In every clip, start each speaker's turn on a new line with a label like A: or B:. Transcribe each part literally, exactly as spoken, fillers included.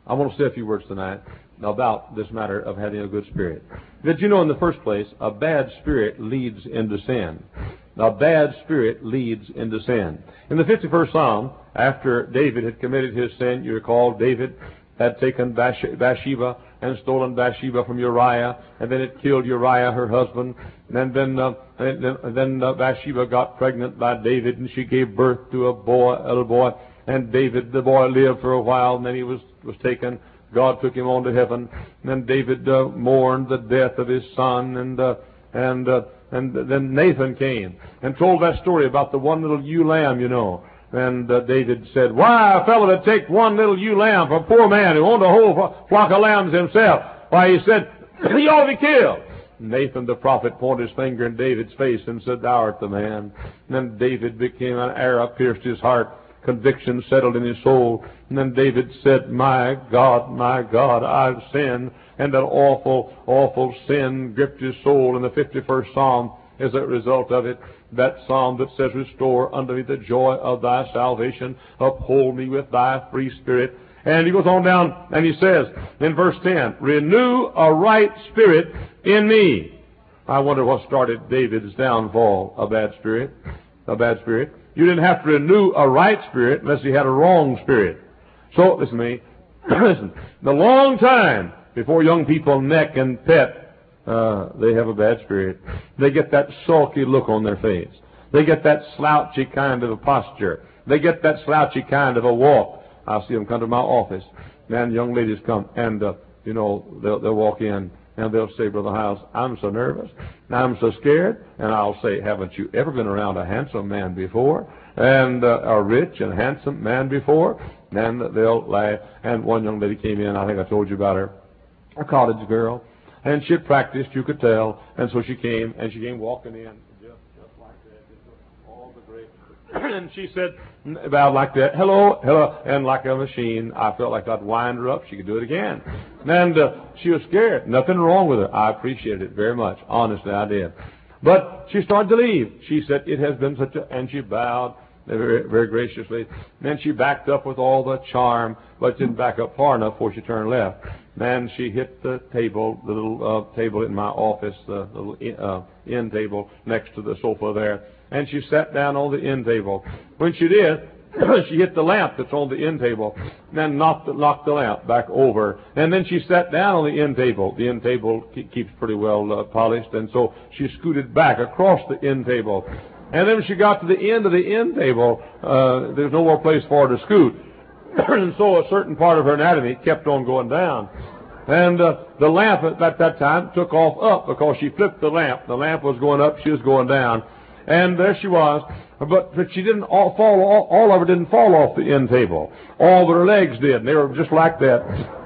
A: I want to say a few words tonight about this matter of having a good spirit. Did you know, in the first place, a bad spirit leads into sin. A bad spirit leads into sin. In the fifty-first Psalm, after David had committed his sin, you recall David had taken Bathsheba and stolen Bathsheba from Uriah, and then it killed Uriah, her husband. And then, uh, and then, and then uh, Bathsheba got pregnant by David, and she gave birth to a boy, a little boy. And David, the boy, lived for a while, and then he was was taken. God took him on to heaven. And then David uh, mourned the death of his son, and uh, and uh, and then Nathan came and told that story about the one little ewe lamb, you know. And uh, David said, "Why, a fellow would take one little ewe lamb from a poor man who owned a whole flock of lambs himself. Why," he said, "he ought to be killed." Nathan the prophet pointed his finger in David's face and said, "Thou art the man." And then David became an arrow, pierced his heart. Conviction settled in his soul. And then David said, "My God, my God, I've sinned." And an awful, awful sin gripped his soul. In the fifty-first Psalm, as a result of it, that psalm that says, "Restore unto me the joy of thy salvation. Uphold me with thy free spirit." And he goes on down and he says in verse ten, "Renew a right spirit in me." I wonder what started David's downfall. A bad spirit. A bad spirit. You didn't have to renew a right spirit unless you had a wrong spirit. So, listen to me. Listen, the long time before young people neck and pet, uh, they have a bad spirit. They get that sulky look on their face. They get that slouchy kind of a posture. They get that slouchy kind of a walk. I see them come to my office, and young ladies come, and, uh, you know, they'll, they'll walk in, and they'll say, "Brother Hiles, I'm so nervous, and I'm so scared." And I'll say, "Haven't you ever been around a handsome man before? And uh, a rich and handsome man before?" And they'll laugh. And one young lady came in, I think I told you about her, a college girl, and she had practiced, you could tell. And so she came, and she came walking in, just, just like that, just all the great. And she said, about like that, "Hello, hello," and like a machine, I felt like I'd wind her up. She could do it again. And uh, she was scared. Nothing wrong with her. I appreciated it very much. Honestly, I did. But she started to leave. She said, "It has been such a," and she bowed very, very graciously. Then she backed up with all the charm, but didn't back up far enough before she turned left. And she hit the table, the little uh, table in my office, the little uh, end table next to the sofa there. And she sat down on the end table. When she did, she hit the lamp that's on the end table, then knocked the, knocked the lamp back over. And then she sat down on the end table. The end table keeps pretty well uh, polished, and so she scooted back across the end table. And then when she got to the end of the end table, uh, there's no more place for her to scoot. And so a certain part of her anatomy kept on going down. And uh, the lamp at that time took off up because she flipped the lamp. The lamp was going up, she was going down. And there she was. But, but she didn't all fall, all, all of her didn't fall off the end table. All but her legs did. And they were just like that,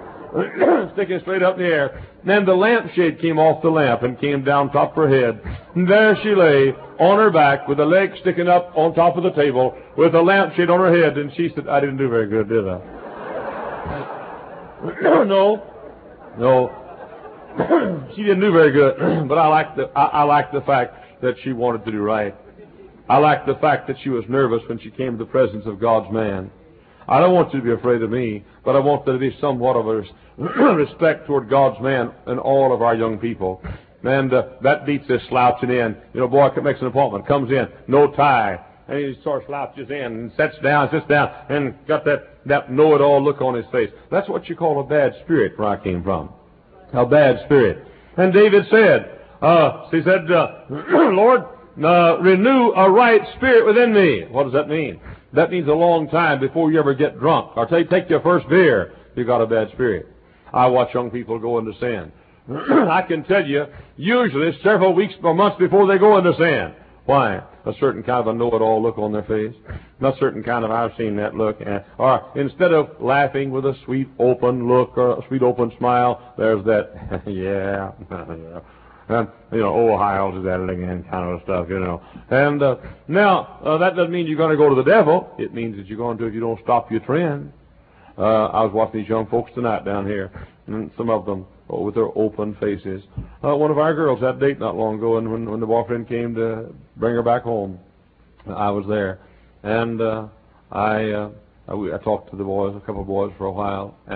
A: sticking straight up in the air. And then the lampshade came off the lamp and came down top of her head. And there she lay on her back with the legs sticking up on top of the table with a lampshade on her head. And she said, "I didn't do very good, did I?" No. No. She didn't do very good. But I like the, I, I like the fact that she wanted to do right. I like the fact that she was nervous when she came to the presence of God's man. I don't want you to be afraid of me, but I want there to be somewhat of a respect toward God's man and all of our young people. And uh, that beats this slouching in. You know, boy makes an appointment, comes in, no tie, and he sort of slouches in and sits down, sits down, and got that, that know-it-all look on his face. That's what you call a bad spirit where I came from. A bad spirit. And David said, uh, he said, uh, "Lord, uh, renew a right spirit within me." What does that mean? That means a long time before you ever get drunk or take, take your first beer, you got a bad spirit. I watch young people go into sin. I can tell you, usually several weeks or months before they go into sin. Why? A certain kind of a know-it-all look on their face. Not certain kind of, I've seen that look. Or instead of laughing with a sweet open look or a sweet open smile, there's that, yeah, yeah. And, you know, "Oh, Hiles is at it again," kind of stuff, you know. And uh, now, uh, that doesn't mean you're going to go to the devil. It means that you're going to if you don't stop your trend. Uh, I was watching these young folks tonight down here, and some of them oh, with their open faces. Uh, one of our girls had a date not long ago, and when, when the boyfriend came to bring her back home, I was there. And uh, I, uh, I I talked to the boys, a couple of boys for a while, and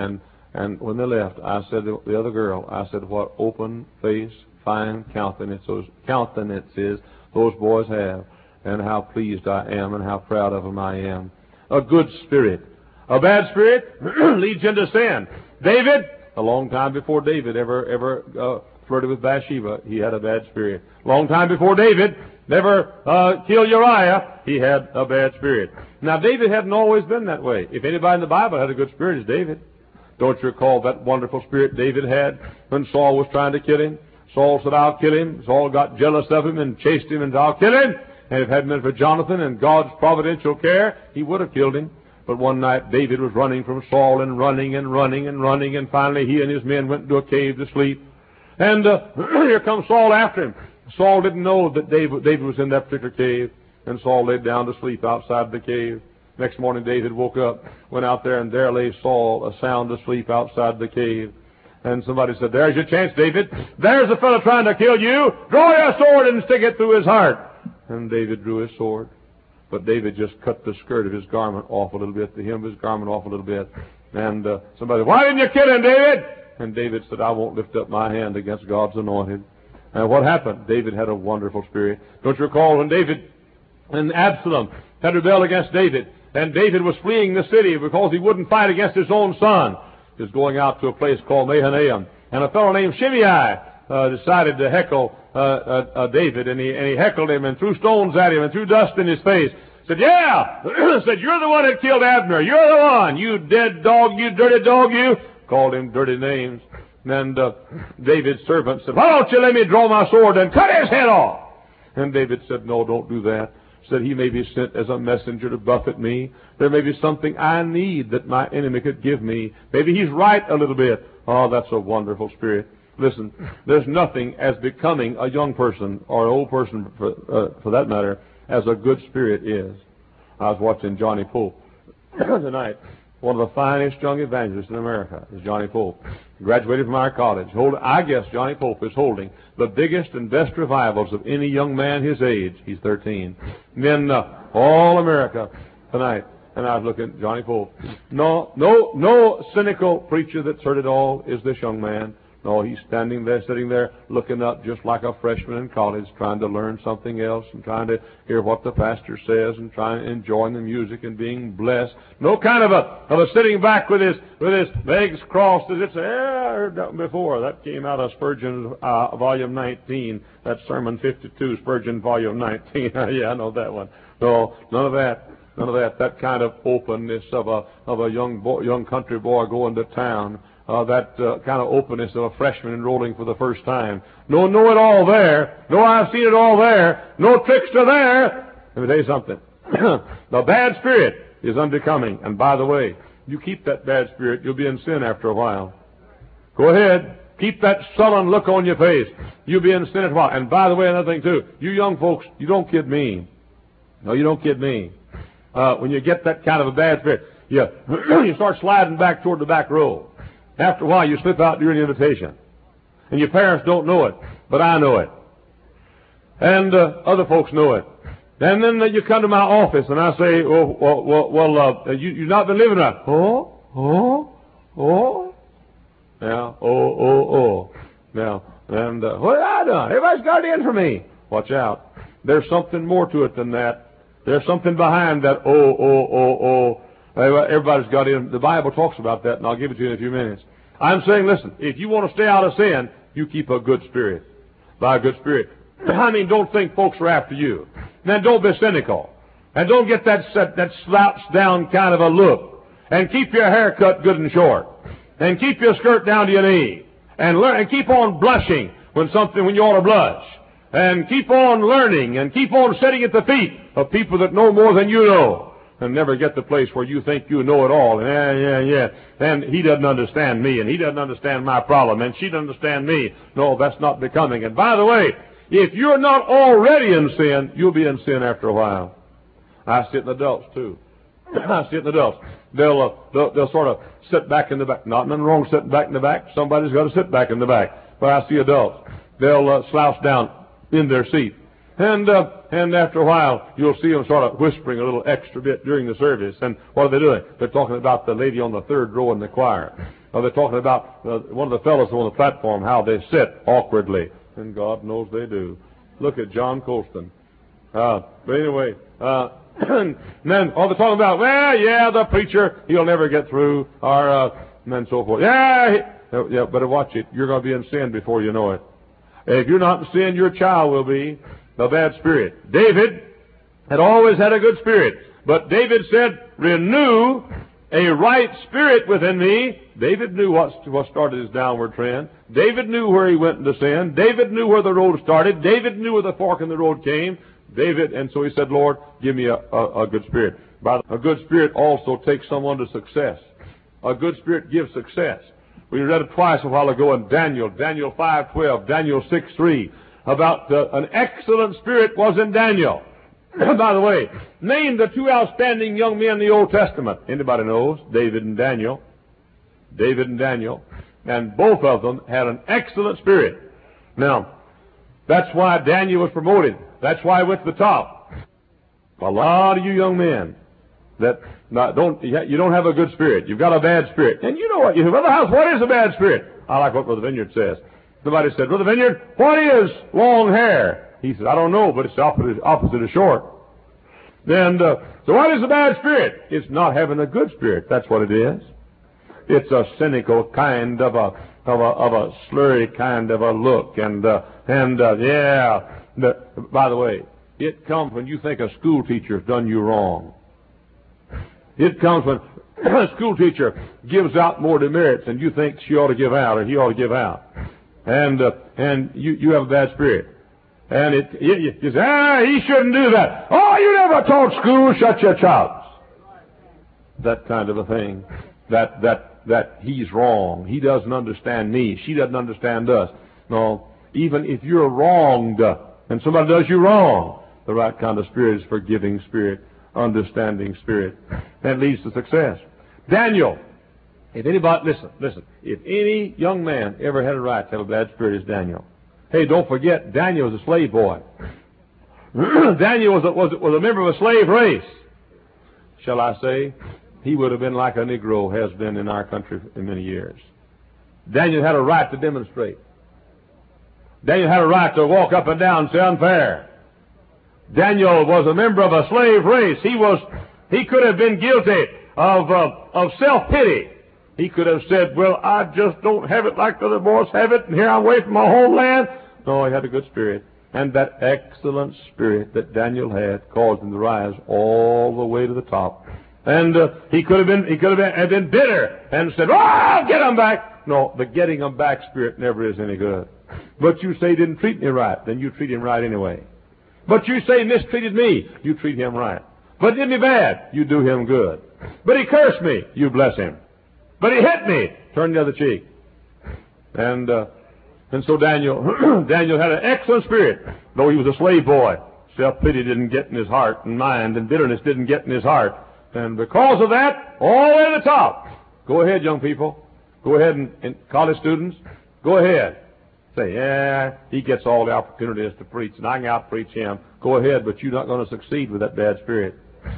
A: And when they left, I said to the other girl, I said, what open face, fine countenance, those countenances those boys have, and how pleased I am and how proud of them I am. A good spirit. A bad spirit leads into sin. David, a long time before David ever ever uh, flirted with Bathsheba, he had a bad spirit. Long time before David never uh, killed Uriah, he had a bad spirit. Now, David hadn't always been that way. If anybody in the Bible had a good spirit, it's David. Don't you recall that wonderful spirit David had when Saul was trying to kill him? Saul said, I'll kill him. Saul got jealous of him and chased him and said, I'll kill him. And if it hadn't been for Jonathan and God's providential care, he would have killed him. But one night David was running from Saul and running and running and running, and finally he and his men went into a cave to sleep. And uh, here comes Saul after him. Saul didn't know that David, David was in that particular cave, and Saul laid down to sleep outside the cave. Next morning David woke up, went out there, and there lay Saul sound asleep outside the cave. And somebody said, there's your chance, David. There's a fellow trying to kill you. Draw your sword and stick it through his heart. And David drew his sword. But David just cut the skirt of his garment off a little bit, the hem of his garment off a little bit. And uh, somebody said, why didn't you kill him, David? And David said, I won't lift up my hand against God's anointed. And what happened? David had a wonderful spirit. Don't you recall when David and Absalom had rebelled against David, and David was fleeing the city because he wouldn't fight against his own son? He was going out to a place called Mahanaim, and a fellow named Shimei uh, decided to heckle uh, uh, uh, David, and he, and he heckled him and threw stones at him and threw dust in his face. Said, yeah! Said, you're the one that killed Abner. You're the one. You dead dog, you dirty dog, you. Called him dirty names. And uh, David's servant said, why don't you let me draw my sword and cut his head off? And David said, no, don't do that. Said, he may be sent as a messenger to buffet me. There may be something I need that my enemy could give me. Maybe he's right a little bit. Oh, that's a wonderful spirit. Listen, there's nothing as becoming a young person or an old person, for, uh, for that matter, as a good spirit is. I was watching Johnny Pope tonight. One of the finest young evangelists in America is Johnny Pope. Graduated from our college. Hold, I guess Johnny Pope is holding the biggest and best revivals of any young man his age. He's thirteen. And then uh, all America tonight. And I was looking at Johnny Pope. No, no, no cynical preacher that's heard it all is this young man. No, he's standing there, sitting there, looking up just like a freshman in college, trying to learn something else and trying to hear what the pastor says and trying to enjoy the music and being blessed. No kind of a of a sitting back with his with his legs crossed as if, yeah, I heard that before. That came out of Spurgeon uh, volume nineteen. That's Sermon fifty-two, Spurgeon volume nineteen. Yeah, I know that one. No, none of that. None of that. That kind of openness of a of a young boy, young country boy going to town. Uh, that uh, kind of openness of a freshman enrolling for the first time. No know-it-all there. No, I've seen it all there. No trickster there. Let me tell you something. The bad spirit is unbecoming. And by the way, you keep that bad spirit, you'll be in sin after a while. Go ahead. Keep that sullen look on your face. You'll be in sin after a while. And by the way, another thing too. You young folks, you don't kid me. No, you don't kid me. Uh, when you get that kind of a bad spirit, you, you start sliding back toward the back row. After a while, you slip out during the invitation. And your parents don't know it, but I know it. And uh, other folks know it. And then uh, you come to my office, and I say, oh, well, well, well uh, you, you've not been living right. Oh, oh, oh. Now, oh, oh, oh. Now, and uh, what have I done? Everybody's got it in for me. Watch out. There's something more to it than that. There's something behind that oh, oh, oh, oh. Everybody's got in. The Bible talks about that, and I'll give it to you in a few minutes. I'm saying, listen, if you want to stay out of sin, you keep a good spirit. By a good spirit. I mean, don't think folks are after you. Then don't be cynical. And don't get that that slouched down kind of a look. And keep your hair cut good and short. And keep your skirt down to your knee. And learn and keep on blushing when something when you ought to blush. And keep on learning and keep on sitting at the feet of people that know more than you know. And never get the place where you think you know it all. And yeah, yeah, yeah. And he doesn't understand me, and he doesn't understand my problem, and she doesn't understand me. No, that's not becoming. And by the way, if you're not already in sin, you'll be in sin after a while. I see it in adults, too. I see it in adults. They'll, uh, they'll, they'll sort of sit back in the back. Not nothing wrong sitting back in the back. Somebody's got to sit back in the back. But I see adults. They'll uh, slouch down in their seat. And uh, and after a while, you'll see them sort of whispering a little extra bit during the service. And what are they doing? They're talking about the lady on the third row in the choir. Uh, they're talking about uh, one of the fellows on the platform, how they sit awkwardly. And God knows they do. Look at John Colston. Uh, but anyway, uh, and then, oh, they're talking about, well, yeah, the preacher, he'll never get through, or, uh, and then so forth. Yeah, he, uh, yeah, but watch it. You're going to be in sin before you know it. If you're not in sin, your child will be a bad spirit. David had always had a good spirit. But David said, renew a right spirit within me. David knew what, what started his downward trend. David knew where he went into sin. David knew where the road started. David knew where the fork in the road came. David, and so he said, Lord, give me a, a, a good spirit. By the, a good spirit also takes someone to success. A good spirit gives success. We read it twice a while ago in Daniel, Daniel five twelve, Daniel six three, about uh, an excellent spirit was in Daniel. By the way, name the two outstanding young men in the Old Testament. Anybody knows? David and Daniel. David and Daniel. And both of them had an excellent spirit. Now, that's why Daniel was promoted. That's why he went to the top. A lot of you young men that not, don't, you don't have a good spirit. You've got a bad spirit. And you know what? You say, Brother House, what is a bad spirit? I like what Brother Vineyard says. Somebody said, Brother Vineyard, what is long hair? He said, I don't know, but it's the opposite, opposite of short. And uh, so what is a bad spirit? It's not having a good spirit. That's what it is. It's a cynical kind of a of a of a slurry kind of a look, and uh, and uh, yeah. The, by the way, it comes when you think a school teacher's done you wrong. It comes when a school teacher gives out more demerits than you think she ought to give out or he ought to give out, and uh, and you you have a bad spirit. And it, you, you say, ah, he shouldn't do that. Oh, you never taught school, shut your chops. That kind of a thing. That, that, that he's wrong. He doesn't understand me. She doesn't understand us. No, even if you're wronged and somebody does you wrong, the right kind of spirit is forgiving spirit, understanding spirit. That leads to success. Daniel, if anybody, listen, listen, if any young man ever had a right to have a bad spirit, it's Daniel. Hey, don't forget, Daniel was a slave boy. Daniel was a, was, was a member of a slave race. Shall I say, he would have been like a Negro has been in our country in many years. Daniel had a right to demonstrate. Daniel had a right to walk up and down and say unfair. Daniel was a member of a slave race. He was, he could have been guilty of, uh, of self-pity. He could have said, well, I just don't have it like the other boys have it, and here I'm away from my homeland. No, he had a good spirit. And that excellent spirit that Daniel had caused him to rise all the way to the top. And uh, he could have been he could have been, have been bitter and said, oh, I'll get him back. No, the getting him back spirit never is any good. But you say he didn't treat me right, then you treat him right anyway. But you say he mistreated me, you treat him right. But did me bad, you do him good. But he cursed me, you bless him. But he hit me. Turn the other cheek. And uh, and so Daniel, Daniel had an excellent spirit, though he was a slave boy. Self-pity didn't get in his heart and mind, and bitterness didn't get in his heart. And because of that, all the way to the top. Go ahead, young people. Go ahead, and, and college students. Go ahead. Say, yeah, he gets all the opportunities to preach, and I can out-preach him. Go ahead, but you're not going to succeed with that bad spirit.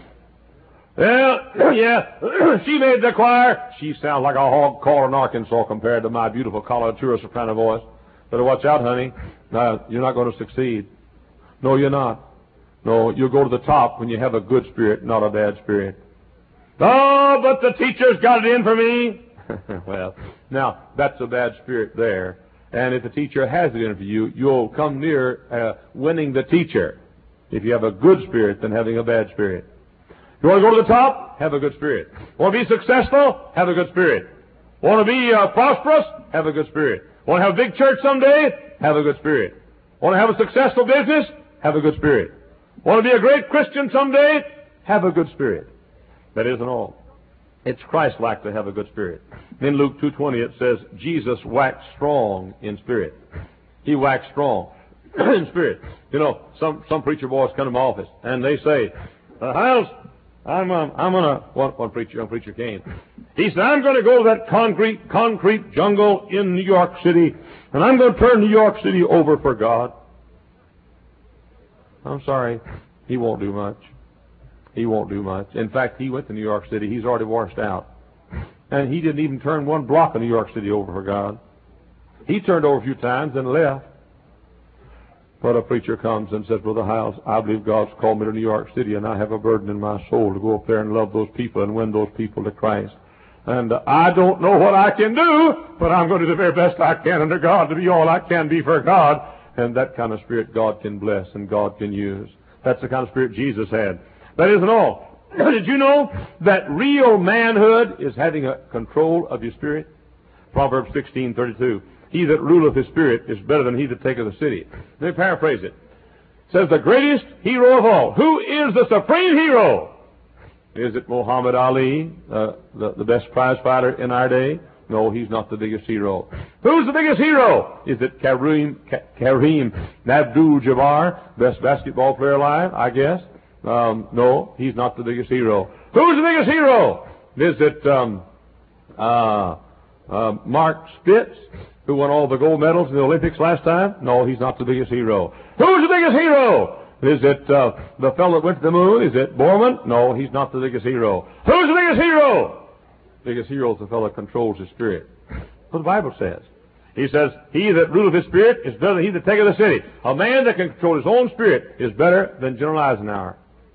A: Well, yeah, she made the choir. She sounds like a hog caller in Arkansas compared to my beautiful coloratura soprano voice. Better watch out, honey. No, you're not going to succeed. No, you're not. No, you'll go to the top when you have a good spirit, not a bad spirit. Oh, but the teacher's got it in for me. Well, now, that's a bad spirit there. And if the teacher has it in for you, you'll come near uh, winning the teacher if you have a good spirit than having a bad spirit. You want to go to the top? Have a good spirit. Want to be successful? Have a good spirit. Want to be uh, prosperous? Have a good spirit. Want to have a big church someday? Have a good spirit. Want to have a successful business? Have a good spirit. Want to be a great Christian someday? Have a good spirit. That isn't all. It's Christ-like to have a good spirit. In Luke two twenty it says, Jesus waxed strong in spirit. He waxed strong in spirit. You know, some, some preacher boys come to my office and they say, uh, Hiles, I'm, um, I'm gonna, one, one preacher, young preacher came. He said, I'm gonna go to that concrete, concrete jungle in New York City, and I'm gonna turn New York City over for God. I'm sorry, he won't do much. He won't do much. In fact, he went to New York City. He's already washed out. And he didn't even turn one block in New York City over for God. He turned over a few times and left. But a preacher comes and says, Brother Hiles, I believe God's called me to New York City, and I have a burden in my soul to go up there and love those people and win those people to Christ. And uh, I don't know what I can do, but I'm going to do the very best I can under God to be all I can be for God. And that kind of spirit God can bless and God can use. That's the kind of spirit Jesus had. That isn't all. Did you know that real manhood is having a control of your spirit? Proverbs sixteen thirty-two. He that ruleth his spirit is better than he that taketh a city. Let me paraphrase it. It says the greatest hero of all. Who is the supreme hero? Is it Muhammad Ali, uh, the, the best prize fighter in our day? No, he's not the biggest hero. Who's the biggest hero? Is it Kareem, Kareem Abdul-Jabbar, best basketball player alive, I guess? Um, no, he's not the biggest hero. Who's the biggest hero? Is it um, uh, uh, Mark Spitz, who won all the gold medals in the Olympics last time? No, he's not the biggest hero. Who's the biggest hero? Is it uh, the fellow that went to the moon? Is it Borman? No, he's not the biggest hero. Who's the biggest hero? The biggest hero is the fellow that controls his spirit. What the Bible says. He says, he that ruleth his spirit is better than he that taketh a city. A man that can control his own spirit is better than General Eisenhower.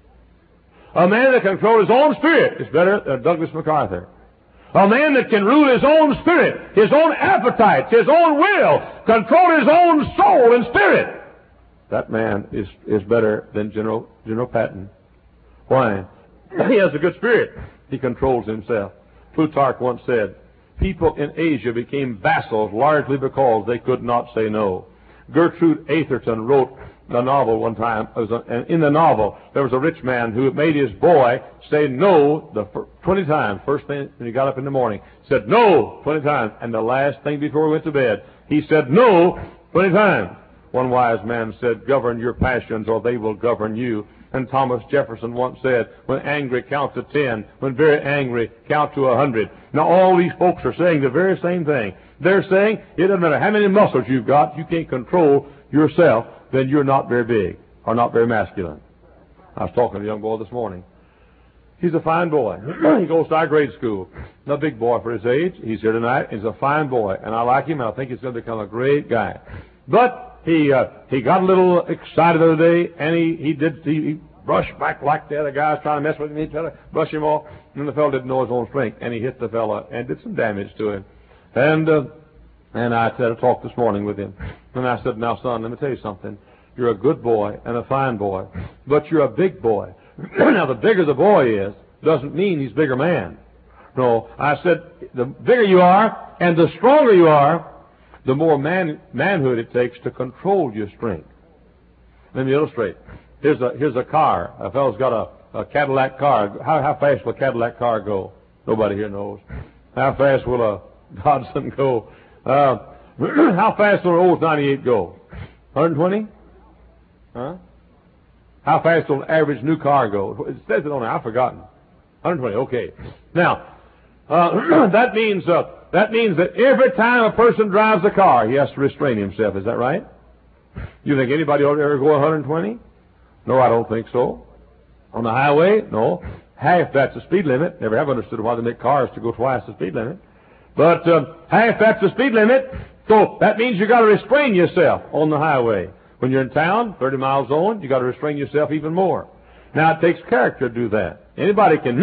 A: A man that can control his own spirit is better than Douglas MacArthur. A man that can rule his own spirit, his own appetites, his own will, control his own soul and spirit, that man is, is better than General, General Patton. Why? He has a good spirit. He controls himself. Plutarch once said, people in Asia became vassals largely because they could not say no. Gertrude Atherton wrote a novel one time, and in the novel there was a rich man who made his boy say no the twenty times. First thing when he got up in the morning, said no twenty times, and the last thing before he went to bed, he said no twenty times. One wise man said, govern your passions or they will govern you. And Thomas Jefferson once said, when angry, count to ten. When very angry, count to a hundred. Now all these folks are saying the very same thing. They're saying, it doesn't matter how many muscles you've got, you can't control yourself, then you're not very big or not very masculine. I was talking to a young boy this morning. He's a fine boy. He goes to our grade school. A big boy for his age. He's here tonight. He's a fine boy. And I like him, and I think he's going to become a great guy. But he uh, he got a little excited the other day, and he, he did he, he brushed back like the other guys trying to mess with him. He tried to brush him off, and the fellow didn't know his own strength, and he hit the fellow and did some damage to him. And uh, and I had a talk this morning with him, and I said, now son, let me tell you something. You're a good boy and a fine boy, but you're a big boy. Now the bigger the boy is doesn't mean he's a bigger man. No, I said the bigger you are and the stronger you are, the more man, manhood it takes to control your strength. Let me illustrate. Here's a here's a car. A fellow's got a, a Cadillac car. How how fast will a Cadillac car go? Nobody here knows. How fast will a Dodson go? Uh, how fast will an Olds ninety-eight go? one hundred twenty? Huh? How fast will an average new car go? It says it on there. I've forgotten. one hundred twenty. Okay. Now uh, that means. Uh, That means that every time a person drives a car, he has to restrain himself. Is that right? You think anybody ought to ever go one hundred twenty? No, I don't think so. On the highway? No. Half that's the speed limit. Never have understood why they make cars to go twice the speed limit. But uh, half that's the speed limit. So that means you got to restrain yourself on the highway. When you're in town, thirty miles on, you got to restrain yourself even more. Now it takes character to do that. Anybody can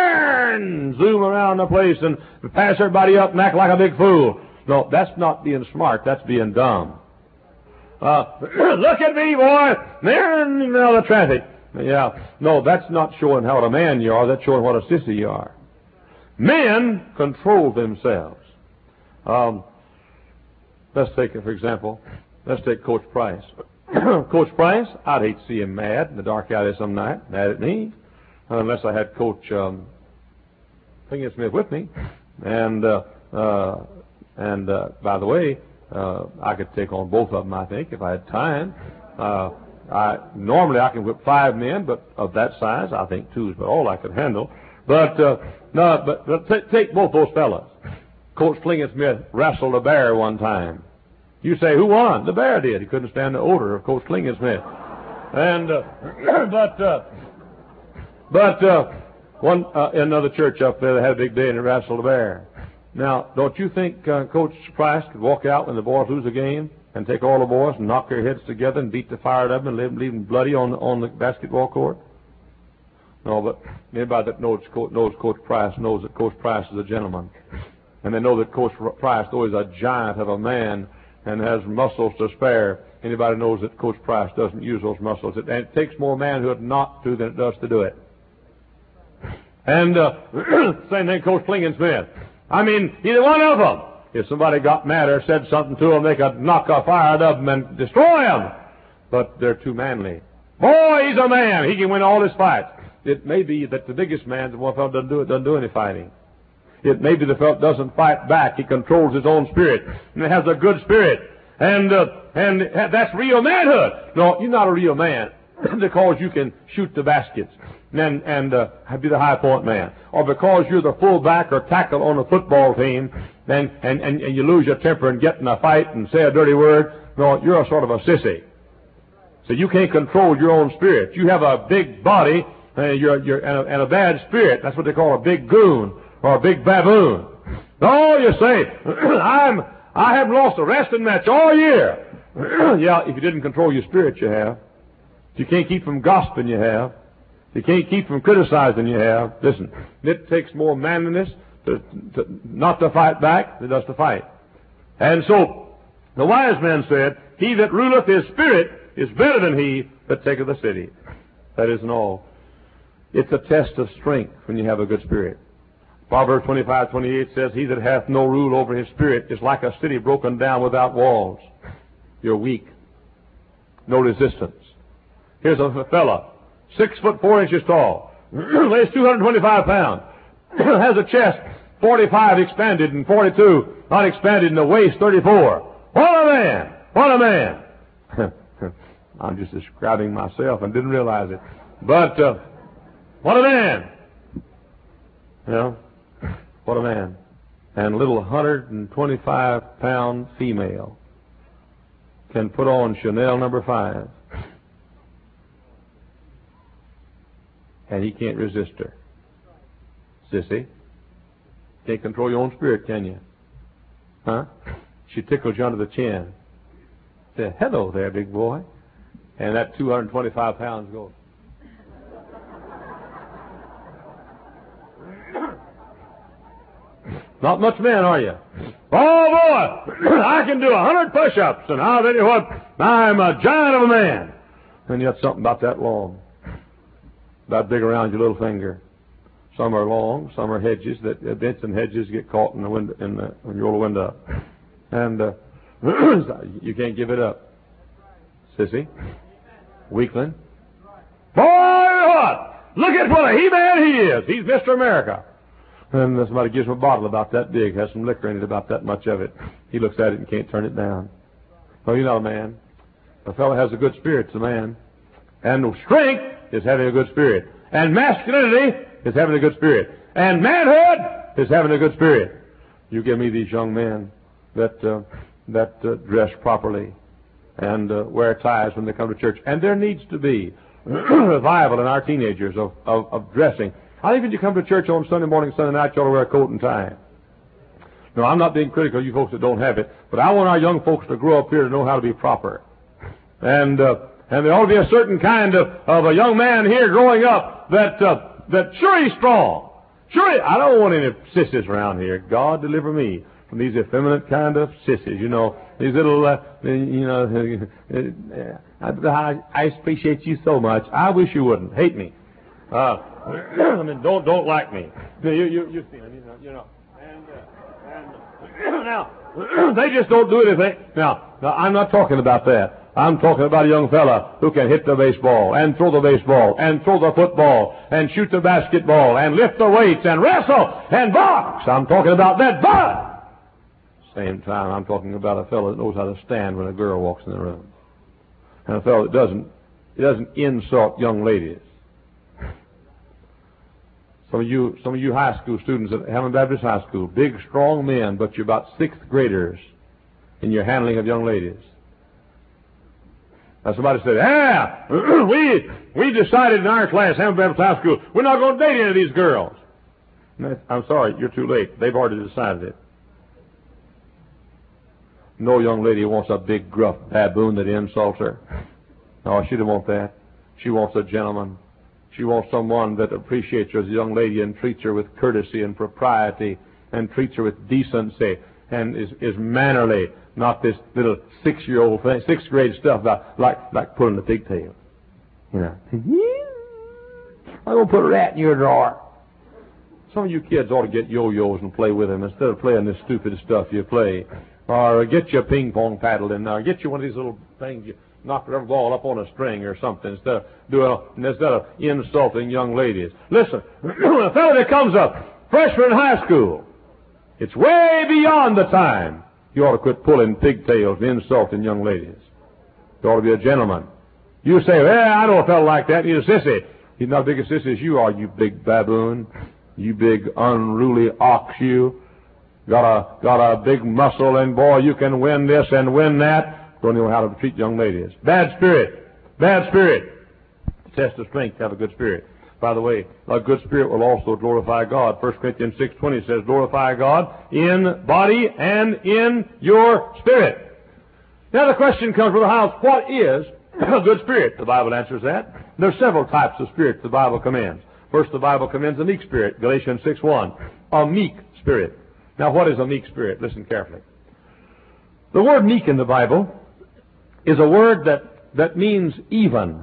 A: zoom around the place and pass everybody up and act like a big fool. No, that's not being smart. That's being dumb. Uh, look at me, boy. There in the traffic. Yeah. No, that's not showing how a man you are. That's showing what a sissy you are. Men control themselves. Um, let's take it, for example, let's take Coach Price. Coach Price, I'd hate to see him mad in the dark alley some night, mad at me, unless I had Coach um, Finger Smith with me. And uh, uh, and uh, by the way, uh, I could take on both of them, I think, if I had time. Uh, I normally I can whip five men, but of that size, I think two is about all I could handle. But uh, no, but, but t- take both those fellas. Coach Flingan Smith wrestled a bear one time. You say, who won? The bear did. He couldn't stand the odor of Coach Flingan Smith. And uh, but uh, but uh, One uh, in another church up there, they had a big day and they wrestled a bear. Now, don't you think uh, Coach Price could walk out when the boys lose a game and take all the boys and knock their heads together and beat the fire out of them and leave, leave them bloody on on the basketball court? No, but anybody that knows knows Coach Price knows that Coach Price is a gentleman, and they know that Coach Price, though he's a giant of a man and has muscles to spare, anybody knows that Coach Price doesn't use those muscles. It, and it takes more manhood not to than it does to do it. And uh, same thing, Coach Klingon-Smith. I mean, either one of them, if somebody got mad or said something to them, they could knock a fire out of them and destroy them. But they're too manly. Boy, he's a man. He can win all his fights. It may be that the biggest man, the one fellow doesn't do it, doesn't do any fighting. It may be the fellow doesn't fight back. He controls his own spirit and has a good spirit, and uh, and that's real manhood. No, you're not a real man because you can shoot the baskets and and uh, be the high point man, or because you're the fullback or tackle on a football team, and, and and and you lose your temper and get in a fight and say a dirty word. No, you're a sort of a sissy. So you can't control your own spirit. You have a big body. Uh, you're, you're, and, a, and a bad spirit. That's what they call a big goon or a big baboon. Oh, you say, I'm, I haven't lost a wrestling match all year. Yeah, if you didn't control your spirit, you have. If you can't keep from gossiping, you have. If you can't keep from criticizing, you have. Listen, it takes more manliness to, to not to fight back than it does to fight. And so, the wise man said, he that ruleth his spirit is better than he that taketh the city. That isn't all. It's a test of strength when you have a good spirit. Proverbs twenty-five twenty-eight says, he that hath no rule over his spirit is like a city broken down without walls. You're weak. No resistance. Here's a fella, six foot four inches tall, weighs two hundred twenty-five pounds, has a chest forty-five expanded and forty-two unexpanded, and a waist thirty-four. What a man! What a man! I'm just describing myself and didn't realize it. But, uh, what a man! You know, what a man. And a little one hundred twenty-five pound female can put on Chanel number five, and he can't resist her. Sissy, can't control your own spirit, can you? Huh? She tickles you under the chin. Say, hello there, big boy. And that two hundred twenty-five pounds goes. Not much man, are you? Oh, boy, I can do a hundred push-ups, and I'll tell you what, I'm a giant of a man. And yet something about that long, about big around your little finger. Some are long, some are hedges, that uh, Benson hedges get caught in the window, in the, when you roll the window up. And uh, you can't give it up. Sissy, weakling. Boy, what? Look at what a he-man he is. He's Mister America. And somebody gives him a bottle about that big, has some liquor in it, about that much of it. He looks at it and can't turn it down. Oh, you're not a man. A fellow has a good spirit, it's a man. And strength is having a good spirit. And masculinity is having a good spirit. And manhood is having a good spirit. You give me these young men that uh, that uh, dress properly and uh, wear ties when they come to church. And there needs to be revival in our teenagers of, of, of dressing. I think when you come to church on Sunday morning, Sunday night, you ought to wear a coat and tie. No, I'm not being critical of you folks that don't have it, but I want our young folks to grow up here to know how to be proper. And uh, and there ought to be a certain kind of, of a young man here growing up that uh, that sure he's strong. Sure, he, I don't want any sissies around here. God deliver me from these effeminate kind of sissies. You know, these little, uh, you know, uh, I, I appreciate you so much. I wish you wouldn't. Hate me. Uh, I mean, don't don't like me. You you you see, you know, you know. And, uh, and now they just don't do anything. Now, now, I'm not talking about that. I'm talking about a young fella who can hit the baseball and throw the baseball and throw the football and shoot the basketball and lift the weights and wrestle and box. I'm talking about that. But same time, I'm talking about a fellow that knows how to stand when a girl walks in the room, and a fellow that doesn't he doesn't insult young ladies. Some of you, some of you high school students at Hammond Baptist High School, big, strong men, but you're about sixth graders in your handling of young ladies. Now somebody said, yeah, we we decided in our class, Hammond Baptist High School, we're not going to date any of these girls. I'm sorry, you're too late. They've already decided it. No young lady wants a big, gruff baboon that insults her. No, she doesn't want that. She wants a gentleman. She wants someone that appreciates her as a young lady and treats her with courtesy and propriety and treats her with decency and is, is mannerly, not this little six-year-old thing, sixth grade stuff about like like pulling the pigtail. You know, I'm going to put a rat in your drawer. Some of you kids ought to get yo-yos and play with them instead of playing this stupid stuff you play. Or get you a ping-pong paddle in there. Get you one of these little things you knock the rubber ball up on a string or something instead of doing instead of insulting young ladies. Listen, when a fellow that comes up, freshman in high school, it's way beyond the time you ought to quit pulling pigtails and insulting young ladies. You ought to be a gentleman. You say, well, I know a fellow like that. He's a sissy. He's not as big a sissy as you are, you big baboon. You big unruly ox, you. Got a, got a big muscle, and boy, you can win this and win that. Don't know how to treat young ladies. Bad spirit. Bad spirit. Test of strength, have a good spirit. By the way, a good spirit will also glorify God. First Corinthians six twenty says, glorify God in body and in your spirit. Now the question comes from the house, what is a good spirit? The Bible answers that. There are several types of spirits the Bible commands. First, the Bible commends a meek spirit, Galatians six one. A meek spirit. Now, what is a meek spirit? Listen carefully. The word meek in the Bible is a word that, that means even.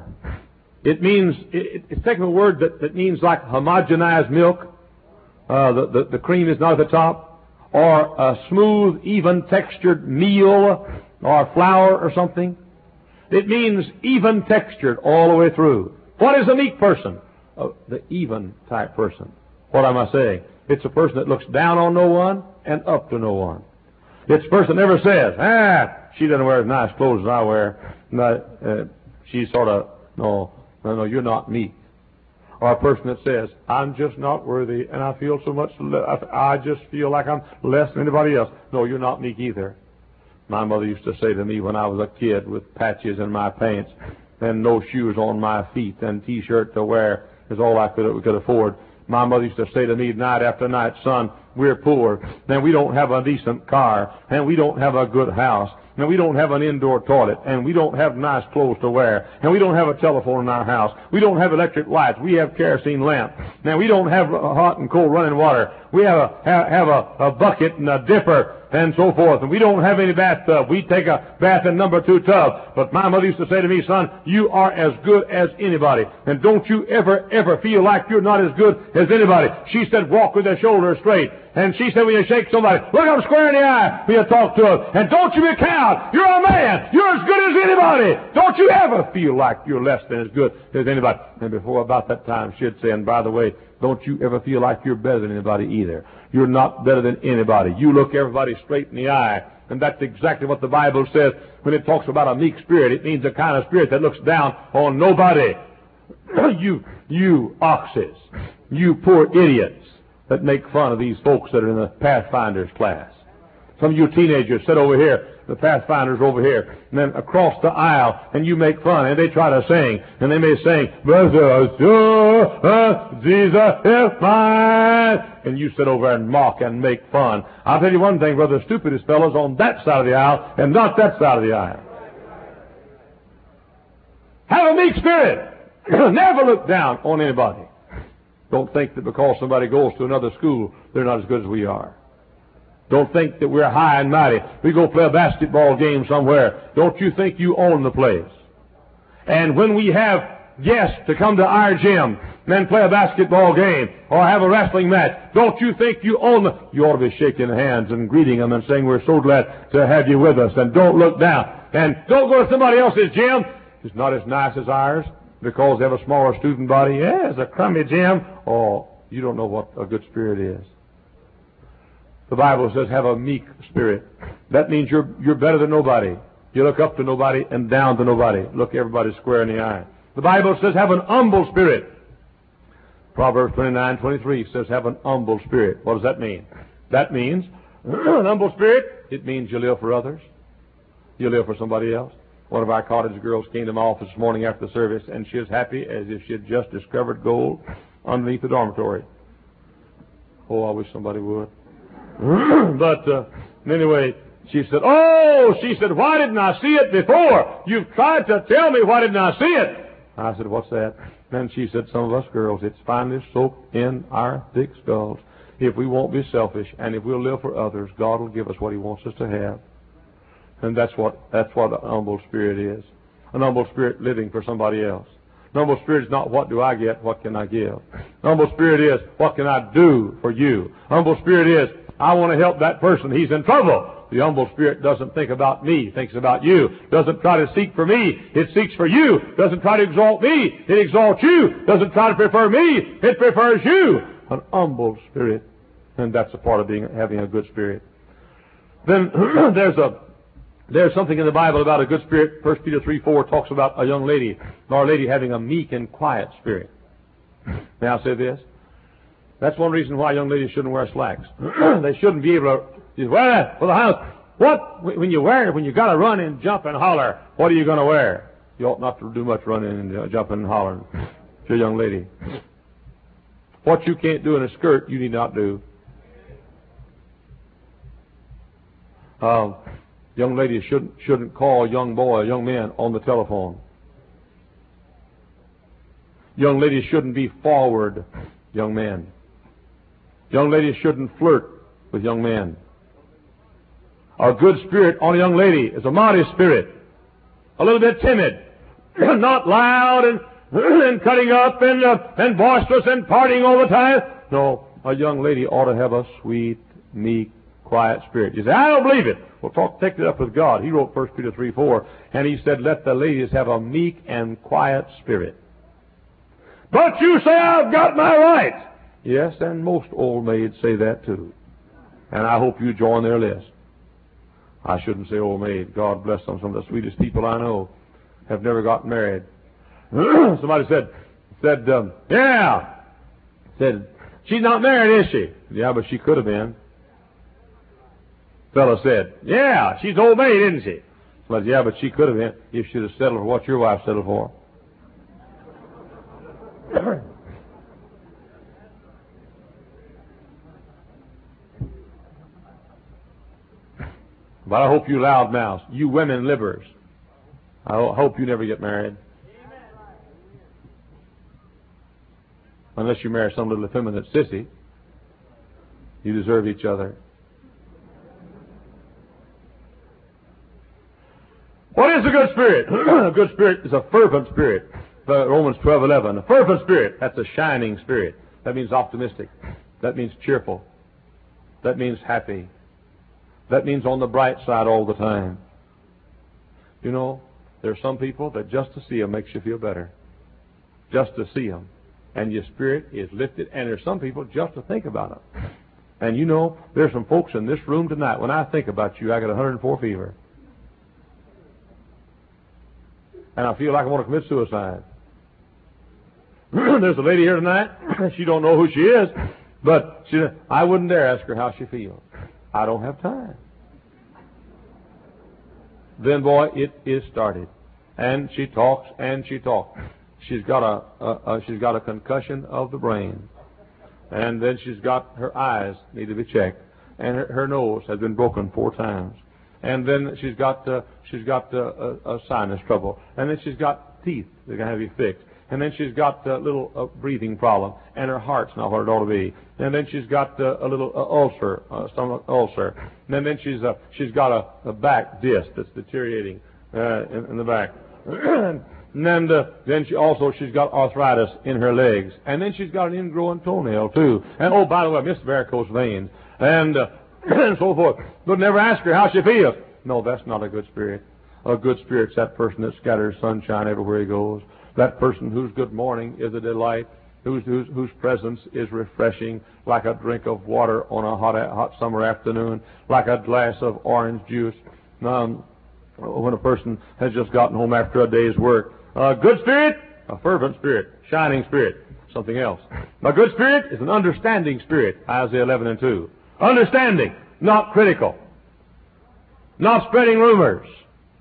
A: It means, it, it's taken a word that, that means like homogenized milk. Uh, the, the, the cream is not at the top. Or a smooth, even textured meal or flour or something. It means even textured all the way through. What is a meek person? Uh, the even type person. What am I saying? It's a person that looks down on no one and up to no one. It's a person that never says, ah, she doesn't wear as nice clothes as I wear. No, uh, she's sort of, no, no, no, you're not meek. Or a person that says, I'm just not worthy and I feel so much, le- I just feel like I'm less than anybody else. No, you're not meek either. My mother used to say to me when I was a kid with patches in my pants and no shoes on my feet and T-shirt to wear, is all I could, could afford. My mother used to say to me night after night, son, we're poor, and we don't have a decent car, and we don't have a good house, and we don't have an indoor toilet, and we don't have nice clothes to wear, and we don't have a telephone in our house. We don't have electric lights. We have kerosene lamps. Now, we don't have hot and cold running water. We have a have, have a, a bucket and a dipper and so forth. And we don't have any bathtub. We take a bath in number two tub. But my mother used to say to me, son, you are as good as anybody. And don't you ever, ever feel like you're not as good as anybody. She said, walk with your shoulders straight. And she said, when you shake somebody, look them square in the eye when you talk to them. And don't you be cowed. You're a man. You're as good as anybody. Don't you ever feel like you're less than as good as anybody. And before about that time, she'd say, and by the way, don't you ever feel like you're better than anybody either. You're not better than anybody. You look everybody straight in the eye. And that's exactly what the Bible says when it talks about a meek spirit. It means a kind of spirit that looks down on nobody. you, you oxes. You poor idiots that make fun of these folks that are in the Pathfinders class. Some of you teenagers sit over here, the Pathfinders over here, and then across the aisle, and you make fun, and they try to sing, and they may sing, Jesus is mine, and you sit over and mock and make fun. I'll tell you one thing, brother, the stupidest fellow's on that side of the aisle, and not that side of the aisle. Have a meek spirit. Never look down on anybody. Don't think that because somebody goes to another school, they're not as good as we are. Don't think that we're high and mighty. We go play a basketball game somewhere. Don't you think you own the place? And when we have guests to come to our gym and then play a basketball game or have a wrestling match, don't you think you own the... You ought to be shaking hands and greeting them and saying, we're so glad to have you with us. And don't look down. And don't go to somebody else's gym. It's not as nice as ours because they have a smaller student body. Yeah, it's a crummy gym. Oh, you don't know what a good spirit is. The Bible says have a meek spirit. That means you're you're better than nobody. You look up to nobody and down to nobody. Look everybody square in the eye. The Bible says have an humble spirit. Proverbs twenty-nine twenty-three says have an humble spirit. What does that mean? That means an humble spirit, it means you live for others. You live for somebody else. One of our cottage girls came to my office this morning after the service, and she was happy as if she had just discovered gold underneath the dormitory. Oh, I wish somebody would. But uh, anyway, she said, oh, she said, why didn't I see it before? You've tried to tell me, why didn't I see it? I said, what's that? Then she said, some of us girls, it's finally soaked in our thick skulls. If we won't be selfish and if we'll live for others, God will give us what He wants us to have. And that's what that's what an humble spirit is. An humble spirit living for somebody else. An humble spirit is not what do I get, what can I give. An humble spirit is what can I do for you. An humble spirit is I want to help that person. He's in trouble. The humble spirit doesn't think about me, thinks about you. Doesn't try to seek for me, it seeks for you. Doesn't try to exalt me, it exalts you. Doesn't try to prefer me, it prefers you. An humble spirit. And that's a part of being having a good spirit. Then there's a there's something in the Bible about a good spirit. First Peter three four talks about a young lady, Our Lady having a meek and quiet spirit. May I say this? That's one reason why young ladies shouldn't wear slacks. They shouldn't be able to just wear that for the house. What? When you wear it, when you got to run and jump and holler, what are you going to wear? You ought not to do much running and uh, jumping and hollering. If you're a young lady. What you can't do in a skirt, you need not do. Uh, young ladies shouldn't shouldn't call young boy, young men on the telephone. Young ladies shouldn't be forward, young men. Young ladies shouldn't flirt with young men. A good spirit on a young lady is a modest spirit, a little bit timid, not loud and and cutting up and uh, and boisterous and partying all the time. No, a young lady ought to have a sweet, meek, quiet spirit. You say, I don't believe it. Well, talk, take it up with God. He wrote First Peter three four, and he said, let the ladies have a meek and quiet spirit. But you say, I've got my rights. Yes, and most old maids say that too. And I hope you join their list. I shouldn't say old maid. God bless them. Some of the sweetest people I know have never gotten married. Somebody said, said, um, yeah. Said, she's not married, is she? Yeah, but she could have been. Fellow said, yeah, she's old maid, isn't she? Somebody said, yeah, but she could have been if she'd have settled for what your wife settled for. But I hope you loudmouths, you women livers, I hope you never get married. Unless you marry some little effeminate sissy. You deserve each other. What is a good spirit? A good spirit is a fervent spirit. Romans twelve eleven. A fervent spirit, that's a shining spirit. That means optimistic. That means cheerful. That means happy. That means on the bright side all the time. You know, there are some people that just to see them makes you feel better. Just to see them. And your spirit is lifted. And there's some people just to think about them. And you know, there's some folks in this room tonight, when I think about you, I got one hundred four fever. And I feel like I want to commit suicide. There's a lady here tonight. She don't know who she is. But she, I wouldn't dare ask her how she feels. I don't have time. Then, boy, it is started. And she talks and she talks. She's got a, a, a she's got a concussion of the brain, and then she's got her eyes need to be checked, and her, her nose has been broken four times, and then she's got uh, she's got uh, a, a sinus trouble, and then she's got teeth that are going to have to be fixed, and then she's got a little uh, breathing problem, and her heart's not what it ought to be, and then she's got uh, a little uh, ulcer, uh, stomach ulcer, and then she's uh, she's got a, a back disc that's deteriorating uh, in, in the back. And then, uh, then she also, she's got arthritis in her legs. And then she's got an ingrowing toenail, too. And, oh, by the way, Miss Varicose veins. And, uh, and so forth. But never ask her how she feels. No, that's not a good spirit. A good spirit's that person that scatters sunshine everywhere he goes. That person whose good morning is a delight. Whose, whose, whose presence is refreshing, like a drink of water on a hot, hot summer afternoon. Like a glass of orange juice. Um, when a person has just gotten home after a day's work. A good spirit, a fervent spirit, shining spirit, something else. A good spirit is an understanding spirit, Isaiah eleven and two. Understanding, not critical. Not spreading rumors.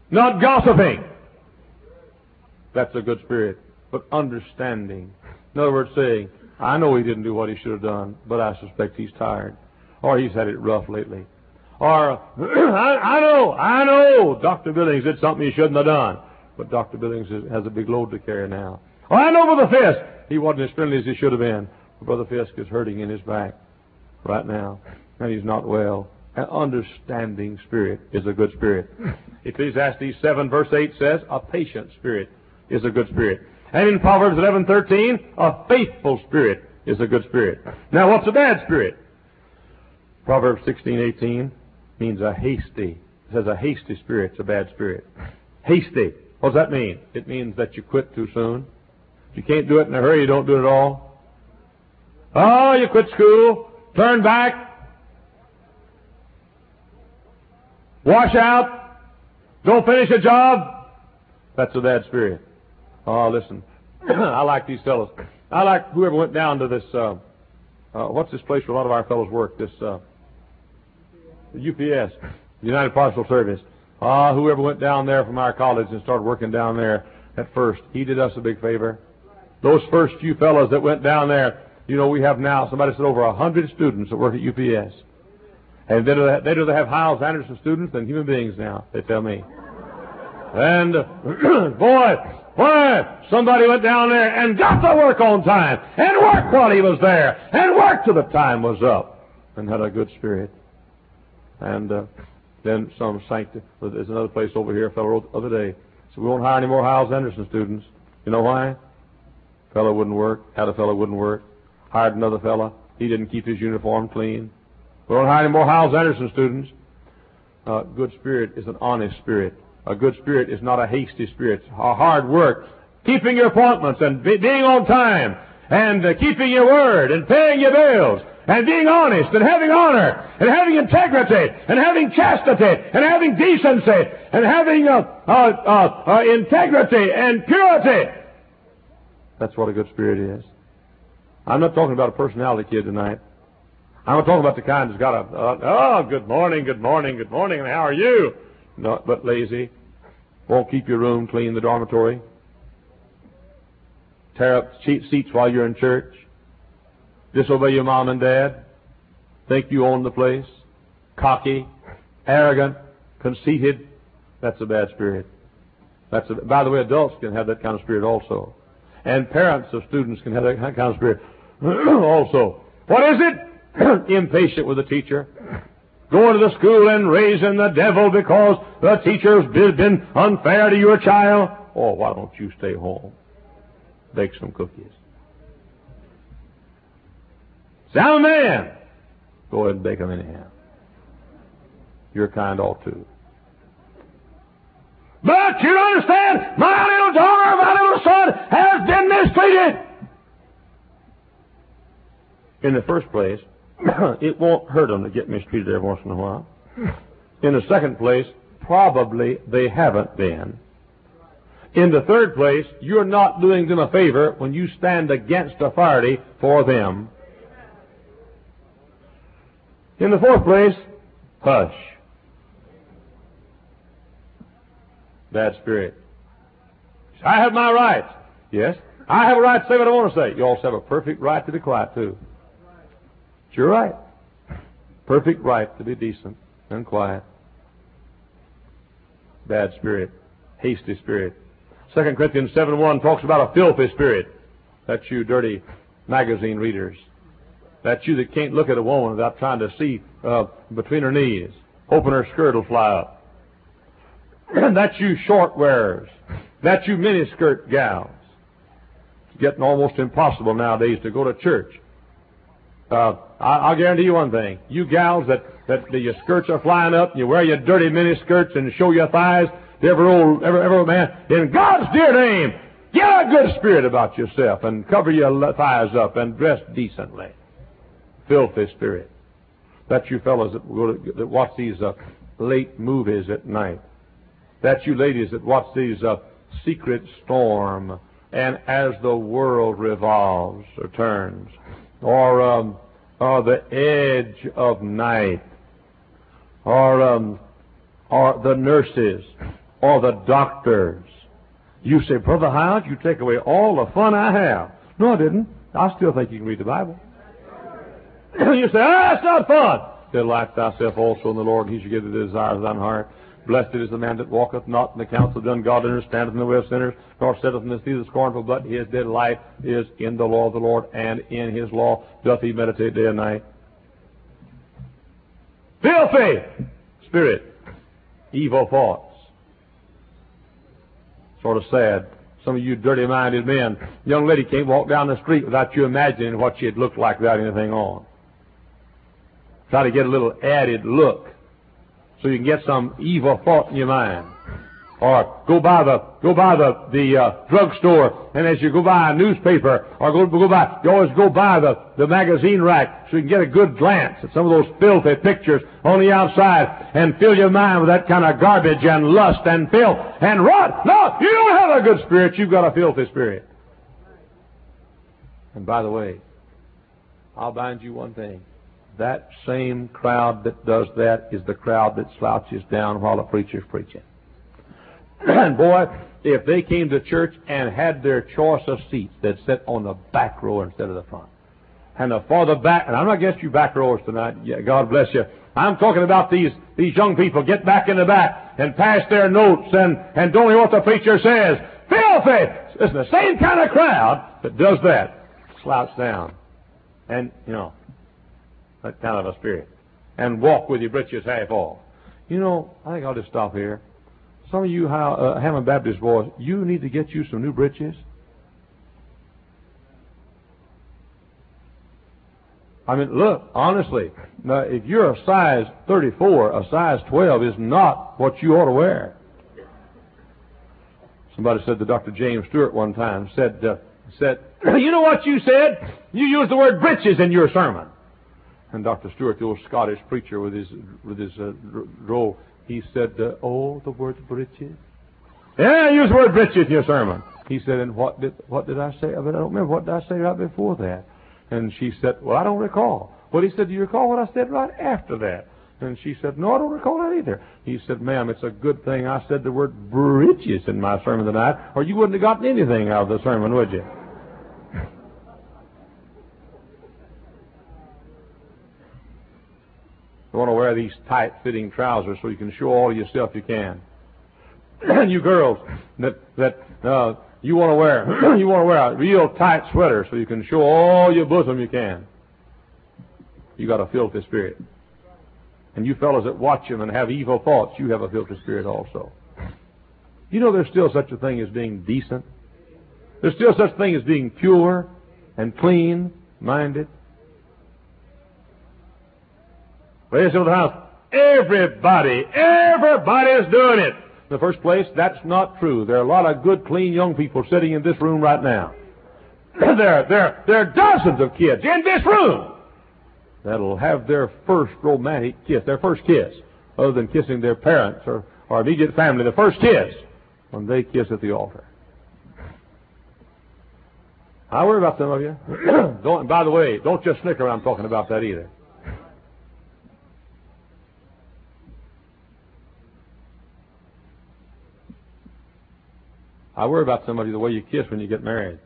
A: Not gossiping. That's a good spirit. But understanding. In other words, saying, I know he didn't do what he should have done, but I suspect he's tired. Or he's had it rough lately. Or, I, I know, I know Doctor Billings did something he shouldn't have done. But Doctor Billings is, has a big load to carry now. Or I know Brother Fisk, he wasn't as friendly as he should have been. But Brother Fisk is hurting in his back right now. And he's not well. An understanding spirit is a good spirit. Ecclesiastes seven verse eight says, a patient spirit is a good spirit. And in Proverbs eleven thirteen, a faithful spirit is a good spirit. Now what's a bad spirit? Proverbs sixteen eighteen means a hasty. It says a hasty spirit's a bad spirit. Hasty. What does that mean? It means that you quit too soon. If you can't do it in a hurry, you don't do it at all. Oh, you quit school, turn back, wash out, don't finish a job. That's a bad spirit. Oh, listen, I like these fellows. I like whoever went down to this, uh, uh, what's this place where a lot of our fellows work, this uh, U P S, United Parcel Service. Ah, whoever went down there from our college and started working down there at first, he did us a big favor. Those first few fellows that went down there, you know, we have now, somebody said over a hundred students that work at U P S. And they do, they do they have Hyles Anderson students than human beings now, they tell me. And, boy, boy, somebody went down there and got to work on time, and worked while he was there, and worked till the time was up, and had a good spirit. And uh, then some sancti- there's another place over here, a fellow wrote the other day, so we won't hire any more Hyles Anderson students. You know why? Fellow wouldn't work, had a fellow wouldn't work, hired another fellow, he didn't keep his uniform clean. We won't hire any more Hyles Anderson students. Uh, good spirit is an honest spirit. A good spirit is not a hasty spirit. A hard work, keeping your appointments and be, being on time, and uh, keeping your word and paying your bills, and being honest and having honor and having integrity and having chastity and having decency and having uh, uh, uh, uh, integrity and purity. That's what a good spirit is. I'm not talking about a personality kid tonight. I'm not talking about the kind that's got a, uh, oh, good morning, good morning, good morning, and how are you? Not but lazy. Won't keep your room clean, the dormitory. Tear up cheap seats while you're in church. Disobey your mom and dad. Think you own the place. Cocky, arrogant, conceited. That's a bad spirit. That's a, by the way, adults can have that kind of spirit also. And parents of students can have that kind of spirit also. What is it? Impatient with the teacher. Going to the school and raising the devil because the teacher's been unfair to your child. Oh, why don't you stay home? Bake some cookies. Say, I'm a man. Go ahead and bake them anyhow. Your kind ought to. But you don't understand, my little daughter, my little son has been mistreated. In the first place, it won't hurt them to get mistreated every once in a while. In the second place, probably they haven't been. In the third place, you're not doing them a favor when you stand against authority for them. In the fourth place, hush. Bad spirit. I have my rights. Yes. I have a right to say what I want to say. You also have a perfect right to be quiet, too. It's your right. Perfect right to be decent and quiet. Bad spirit. Hasty spirit. Second Corinthians seven one talks about a filthy spirit. That's you dirty magazine readers. That's you that can't look at a woman without trying to see uh, between her knees, hoping her skirt will fly up. That's you short wearers. That's you miniskirt gals. It's getting almost impossible nowadays to go to church. Uh, I, I'll guarantee you one thing. You gals that, that the, your skirts are flying up, and you wear your dirty miniskirts and show your thighs, every old, every, every old man, in God's dear name, get a good spirit about yourself and cover your thighs up and dress decently. Filthy spirit. That's you fellows that, go to, that watch these uh, late movies at night. That's you ladies that watch these uh, Secret Storm and As the World Revolves or Turns, or um, or The Edge of Night, or um, or The Nurses, or the doctors. You say, Brother Howard, you take away all the fun I have. No, I didn't. I still think you can read the Bible. You say, ah, that's not fun. Delight thyself also in the Lord, and he shall give thee the desires of thine heart. Blessed is the man that walketh not in the counsel of the ungodly, nor standeth in the way of sinners, nor sitteth in the seat of the scornful, but his delight is in the law of the Lord, and in his law doth he meditate day and night. Filthy spirit, evil thoughts. Sort of sad. Some of you dirty-minded men, young lady can't walk down the street without you imagining what she'd look like without anything on. Try to get a little added look, so you can get some evil thought in your mind. Or go by the go by the the uh, drugstore, and as you go by a newspaper, or go go by, you always go by the the magazine rack, so you can get a good glance at some of those filthy pictures on the outside, and fill your mind with that kind of garbage and lust and filth and rot. No, you don't have a good spirit. You've got a filthy spirit. And by the way, I'll bind you one thing. That same crowd that does that is the crowd that slouches down while the preacher's preaching. And boy, if they came to church and had their choice of seats, they'd sit on the back row instead of the front. And the farther back, and I'm not against you back rowers tonight, yeah, God bless you. I'm talking about these, these young people. Get back in the back and pass their notes and, and don't hear what the preacher says. Filthy! It's the same kind of crowd that does that. Slouch down. And, you know, that kind of a spirit. And walk with your britches half off. You know, I think I'll just stop here. Some of you uh, Hammond Baptist boys, you need to get you some new britches. I mean, look, honestly, now, if you're a size thirty-four, a size twelve is not what you ought to wear. Somebody said to Doctor James Stewart one time, said, uh, said, you know what you said? You used the word britches in your sermon. And Doctor Stewart, the old Scottish preacher with his with his uh, roll, he said, uh, oh, the word britches? Yeah, use the word britches in your sermon. He said, and what did what did I say? I, mean, I don't remember. What did I say right before that? And she said, well, I don't recall. Well, he said, do you recall what I said right after that? And she said, no, I don't recall that either. He said, ma'am, it's a good thing I said the word britches in my sermon tonight, or you wouldn't have gotten anything out of the sermon, would you? You want to wear these tight-fitting trousers so you can show all your stuff you can. You girls that that uh, you want to wear you want to wear a real tight sweater so you can show all your bosom you can. You got a filthy spirit. And you fellows that watch them and have evil thoughts, you have a filthy spirit also. You know there's still such a thing as being decent. There's still such a thing as being pure and clean-minded. Ladies of the house, everybody, everybody's doing it. In the first place, that's not true. There are a lot of good, clean young people sitting in this room right now. there, there, there are dozens of kids in this room that'll have their first romantic kiss, their first kiss, other than kissing their parents or, or immediate family, the first kiss, when they kiss at the altar. I worry about some of you. don't, and by the way, don't just snicker when I'm talking about that either. I worry about somebody the way you kiss when you get married.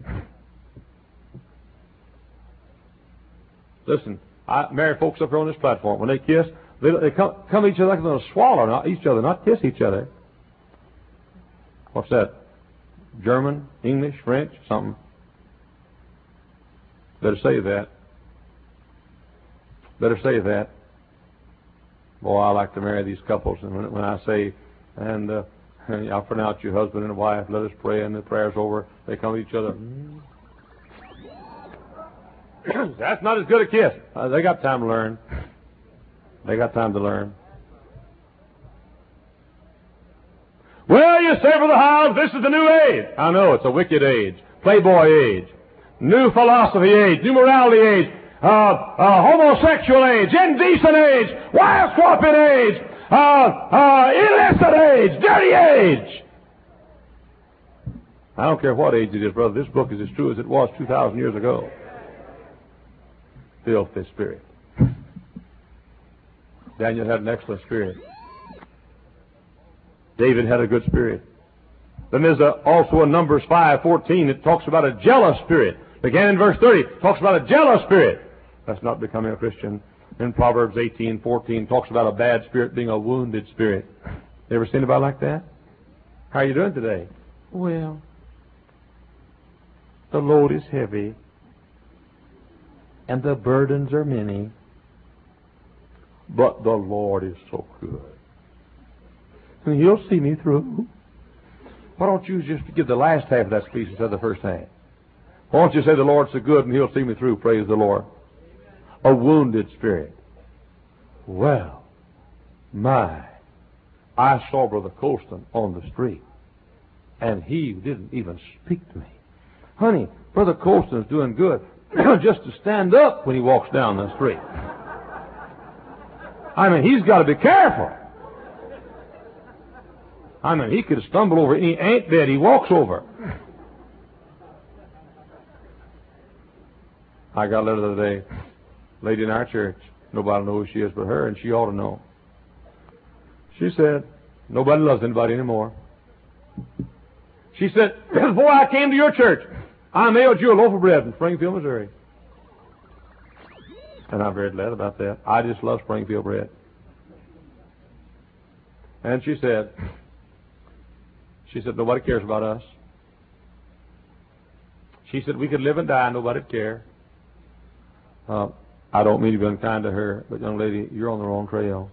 A: Listen, I married folks up here on this platform. When they kiss, they, they come, come each other like they're going to swallow not each other, not kiss each other. What's that? German, English, French, something. Better say that. Better say that. Boy, I like to marry these couples, and when, when I say, and uh, I'll pronounce you husband and wife, let us pray, and the prayer's over, they come to each other. That's not as good a kiss. Uh, they got time to learn. They got time to learn. Well, you say for the house, this is the new age. I know, it's a wicked age. Playboy age. New philosophy age. New morality age. Uh, uh, homosexual age. Indecent age. Wife swapping age. Uh, uh, illicit age. Dirty age. I don't care what age it is, brother. This book is as true as it was two thousand years ago. Filthy spirit. Daniel had an excellent spirit. David had a good spirit. Then there's a, also in Numbers five fourteen, it talks about a jealous spirit. Again in verse thirty, it talks about a jealous spirit. That's not becoming a Christian. In Proverbs eighteen fourteen, talks about a bad spirit being a wounded spirit. You ever seen anybody like that? How are you doing today? Well, the load is heavy, and the burdens are many, but the Lord is so good. And He'll see me through. Why don't you just give the last half of that speech instead of the first half? Why don't you say the Lord's so good and He'll see me through? Praise the Lord. A wounded spirit. Well, my, I saw Brother Colston on the street, and he didn't even speak to me. Honey, Brother Colston's doing good just to stand up when he walks down the street. I mean, he's got to be careful. I mean, he could stumble over any ant bed he walks over. I got a letter the other day. Lady in our church. Nobody knows who she is but her, and she ought to know. She said, nobody loves anybody anymore. She said, before I came to your church, I mailed you a loaf of bread from Springfield, Missouri. And I'm very glad about that. I just love Springfield bread. And she said, she said, nobody cares about us. She said, we could live and die, nobody'd care. Uh, I don't mean to be unkind to her, but young lady, you're on the wrong trail.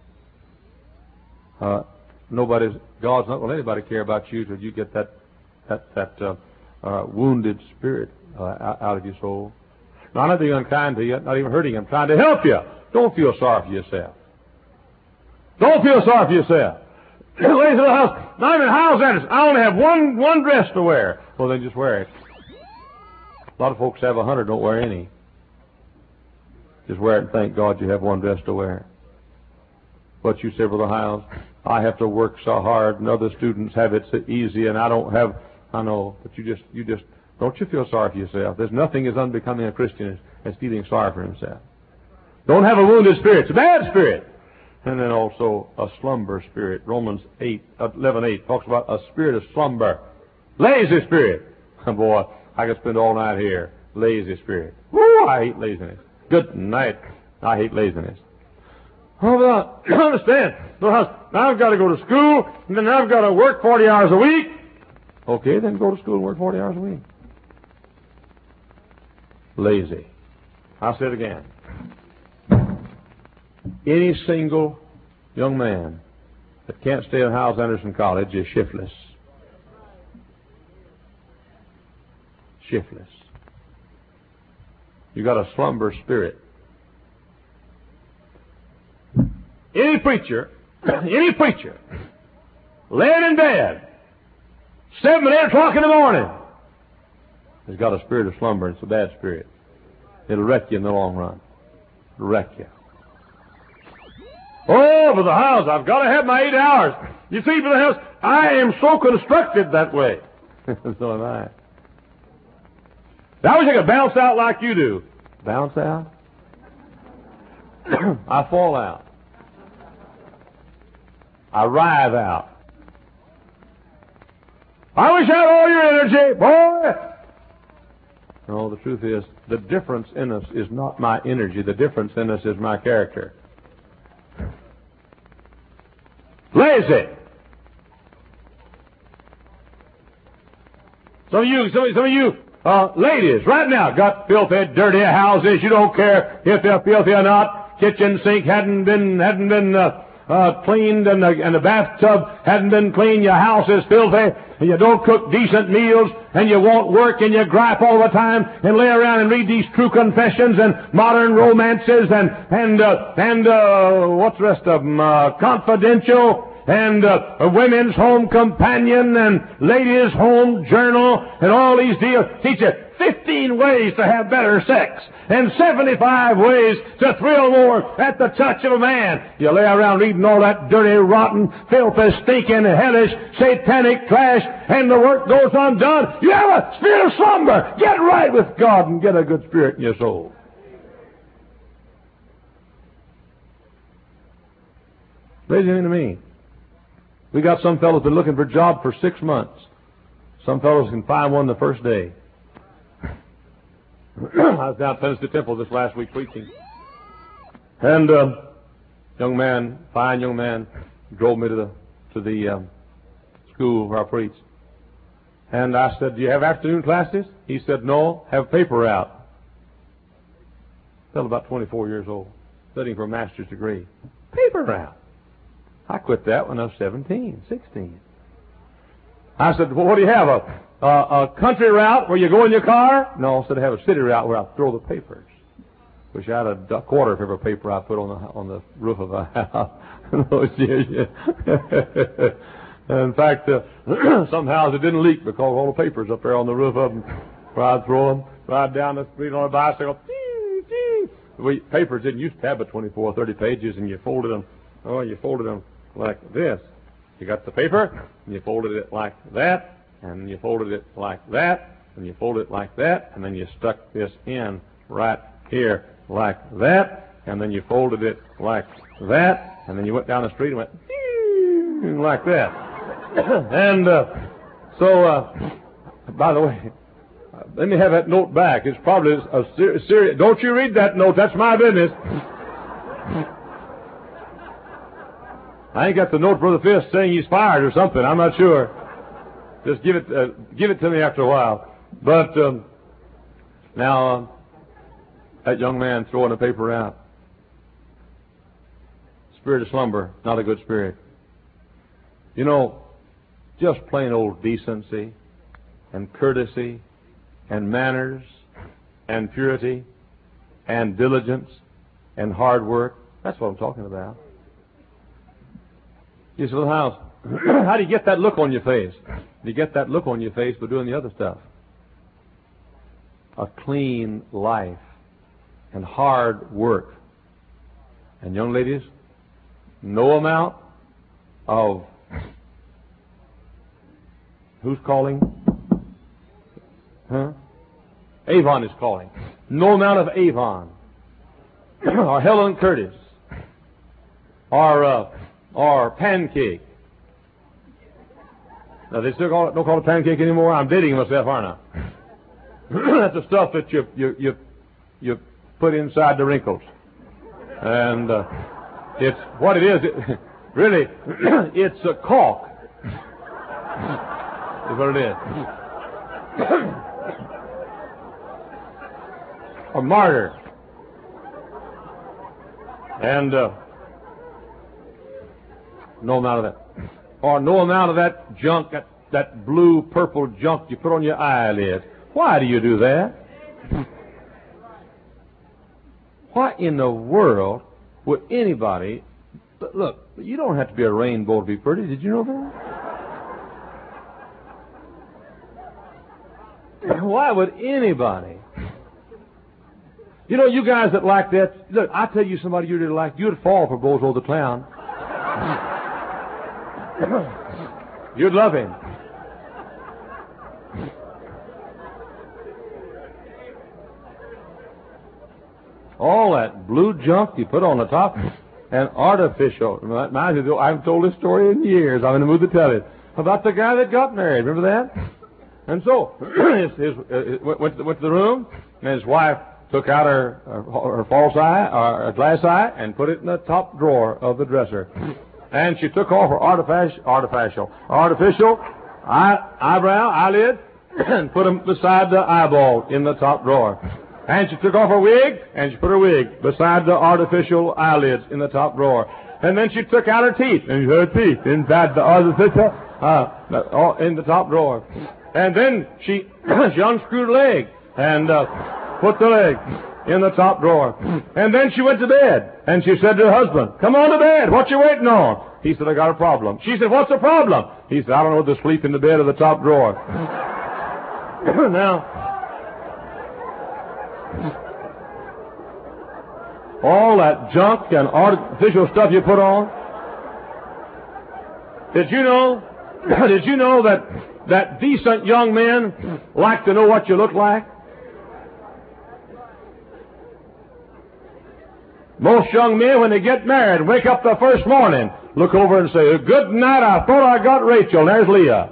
A: Uh, nobody's, God's not going to let anybody care about you till you get that that that uh, uh, wounded spirit uh, out of your soul. Now, I'm not being unkind to you, not even hurting you. I'm trying to help you. Don't feel sorry for yourself. Don't feel sorry for yourself. Ladies in the house, I'm in house at it. I only have one one dress to wear. Well, then just wear it. A lot of folks have a hundred, don't wear any. Just wear it and thank God you have one dress to wear. But you say, Brother Hiles, I have to work so hard, and other students have it so easy, and I don't have. I know, but you just, you just, don't you feel sorry for yourself? There's nothing as unbecoming a Christian as, as feeling sorry for himself. Don't have a wounded spirit. It's a bad spirit. And then also a slumber spirit. Romans eight, eleven eight talks about a spirit of slumber. Lazy spirit. Boy, I could spend all night here. Lazy spirit. Woo, I hate laziness. Good night. I hate laziness. Oh, well, I understand. Now I've got to go to school, and then I've got to work forty hours a week. Okay, then go to school and work forty hours a week. Lazy. I'll say it again. Any single young man that can't stay at Hyles Anderson College is shiftless. Shiftless. You got a slumber spirit. Any preacher, any preacher, laying in bed, seven or eight o'clock in the morning, has got a spirit of slumber. It's a bad spirit. It'll wreck you in the long run. It'll wreck you. Oh, for the house, I've got to have my eight hours. You see, for the house, I am so constructed that way. So am I. I wish I could bounce out like you do. Bounce out? I fall out. I writhe out. I wish I had all your energy, boy. No, the truth is, the difference in us is not my energy. The difference in us is my character. Lazy. Some of you, some, some of you uh, ladies, right now, got filthy, dirty houses. You don't care if they're filthy or not. Kitchen sink hadn't been hadn't been uh, uh, cleaned, and the, and the bathtub hadn't been cleaned. Your house is filthy, and you don't cook decent meals, and you won't work, and you gripe all the time, and lay around and read these true confessions and modern romances and and uh, and uh, what's the rest of them? Uh, confidential. And uh, a women's home companion and ladies' home journal and all these deals teach you fifteen ways to have better sex and seventy-five ways to thrill more at the touch of a man. You lay around reading all that dirty, rotten, filthy, stinking, hellish, satanic trash, and the work goes undone. You have a spirit of slumber. Get right with God and get a good spirit in your soul. Listen to me. We got some fellows been looking for a job for six months. Some fellows can find one the first day. I was down at Tennessee Temple this last week preaching. And uh, young man, fine young man, drove me to the to the um, school where I preached. And I said, "Do you have afternoon classes?" He said, "No, have paper route." Fellow about twenty-four years old, studying for a master's degree. Paper route. I quit that when I was seventeen, sixteen. I said, "Well, what do you have? A, a, a country route where you go in your car?" "No," I said, "I have a city route where I throw the papers." Wish I had a quarter of every paper I put on the on the roof of a house. Those years, yeah. In fact, uh, some houses it didn't leak because all the papers up there on the roof of them. Where I'd throw them, ride down the street on a bicycle. We, papers didn't used to have but twenty-four, thirty pages, and you folded them. Oh, you folded them like this. You got the paper, and you folded it like that, and you folded it like that, and you folded it like that, and then you stuck this in right here like that, and then you folded it like that, and then you went down the street and went like that. And uh, so, uh, by the way, uh, let me have that note back. It's probably a ser- serious. Don't you read that note. That's my business. I ain't got the note, Brother Fisk, saying he's fired or something. I'm not sure. Just give it, uh, give it to me after a while. But um, now, uh, that young man throwing the paper out. Spirit of slumber, not a good spirit. You know, just plain old decency and courtesy and manners and purity and diligence and hard work. That's what I'm talking about. You say, well, how, how do you get that look on your face? You get that look on your face by doing the other stuff. A clean life and hard work. And young ladies, no amount of who's calling? Huh? Avon is calling. No amount of Avon or Helen Curtis or uh, or pancake. Now they still call it, don't call it pancake anymore. I'm dating myself, aren't I? That's the stuff that you you you you put inside the wrinkles, and uh, it's what it is. It, really, it's a caulk. Is what it is. A martyr. And uh, no amount of that. Or no amount of that junk, that, that blue, purple junk you put on your eyelids. Why do you do that? Why in the world would anybody... Look, you don't have to be a rainbow to be pretty. Did you know that? Why would anybody... You know, you guys that like that... Look, I tell you somebody you really like, you'd fall for Bozo the Clown. You'd love him. All that blue junk you put on the top and artificial. I haven't told this story in years. I'm in the mood to tell it. About the guy that got married. Remember that? And so, his, his, uh, went, to the, went to the room, and his wife took out her, her, her false eye, or her glass eye, and put it in the top drawer of the dresser. And she took off her artificial, artificial, artificial eye, eyebrow, eyelid, and put them beside the eyeball in the top drawer. And she took off her wig, and she put her wig beside the artificial eyelids in the top drawer. And then she took out her teeth, and her teeth inside the artificial, uh, in the top drawer. And then she, she unscrewed her leg, and uh, put the leg in the top drawer. And then she went to bed, and she said to her husband, "Come on to bed, what you waiting on?" He said, "I got a problem." She said, "What's the problem?" He said, "I don't know whether to sleep in the bed or the top drawer." Now, all that junk and artificial stuff you put on. Did you know, did you know that, that decent young men like to know what you look like? Most young men, when they get married, wake up the first morning, look over and say, good night, I thought I got Rachel. There's Leah.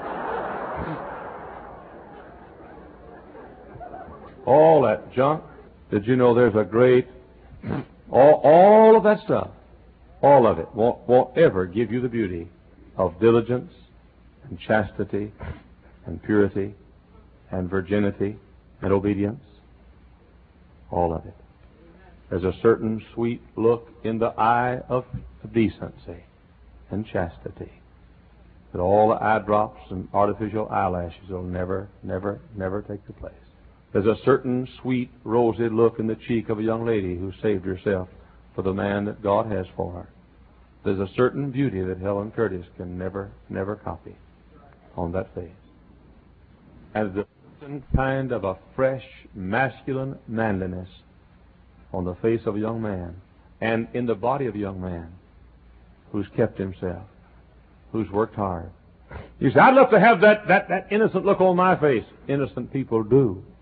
A: All that junk. Did you know there's a great... All, all of that stuff, all of it, won't, won't ever give you the beauty of diligence and chastity and purity and virginity and obedience. All of it. There's a certain sweet look in the eye of decency and chastity that all the eye drops and artificial eyelashes will never, never, never take the place. There's a certain sweet, rosy look in the cheek of a young lady who saved herself for the man that God has for her. There's a certain beauty that Helen Curtis can never, never copy on that face. And there's a certain kind of a fresh, masculine manliness on the face of a young man and in the body of a young man who's kept himself, who's worked hard. You say, I'd love to have that, that, that innocent look on my face. Innocent people do.